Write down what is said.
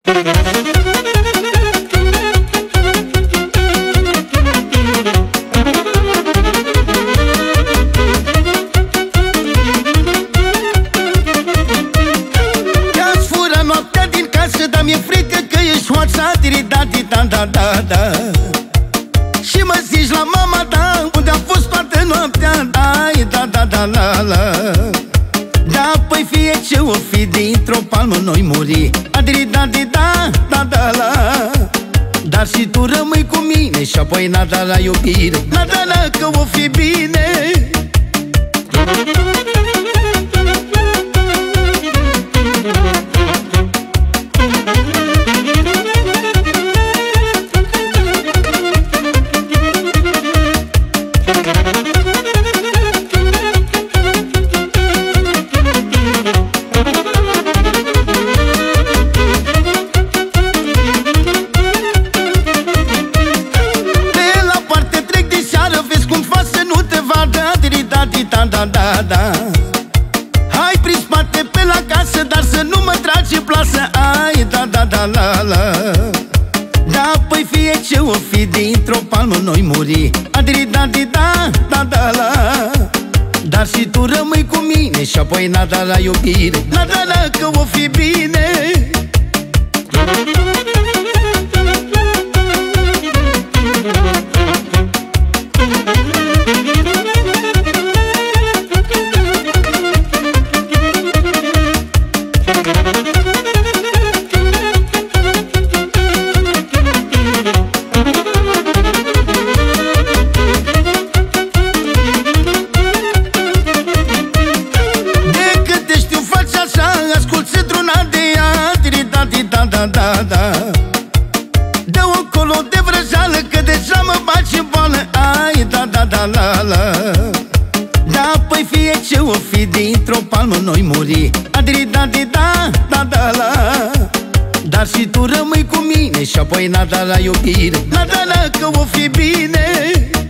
Te-ați furat noaptea din casă, dar mi-e frică că ești hoața, da. Și mă zici la mama ta, unde a fost toată noaptea, ai, la. Da, păi fie ce o fi, dintr-o palmă noi muri, da, la. Dar și tu rămâi cu mine și apoi nada la iubire, nada la, că o fi bine. Da. Hai prin spate pe la casă, dar să nu mă tragi în plasă, ai, la. Da, păi fie ce o fi, dintr-o palmă noi muri, da, la. Dar și tu rămâi cu mine și apoi nada la iubire, nada la, că o fi bine. Da. Dă-o încolo de vrăjeală, că deja mă bagi în boală, ai, la. Da, păi fie ce o fi, dintr-o palmă noi muri, da, la. Dar și tu rămâi cu mine și apoi nada la iubire, nada la, că o fi bine.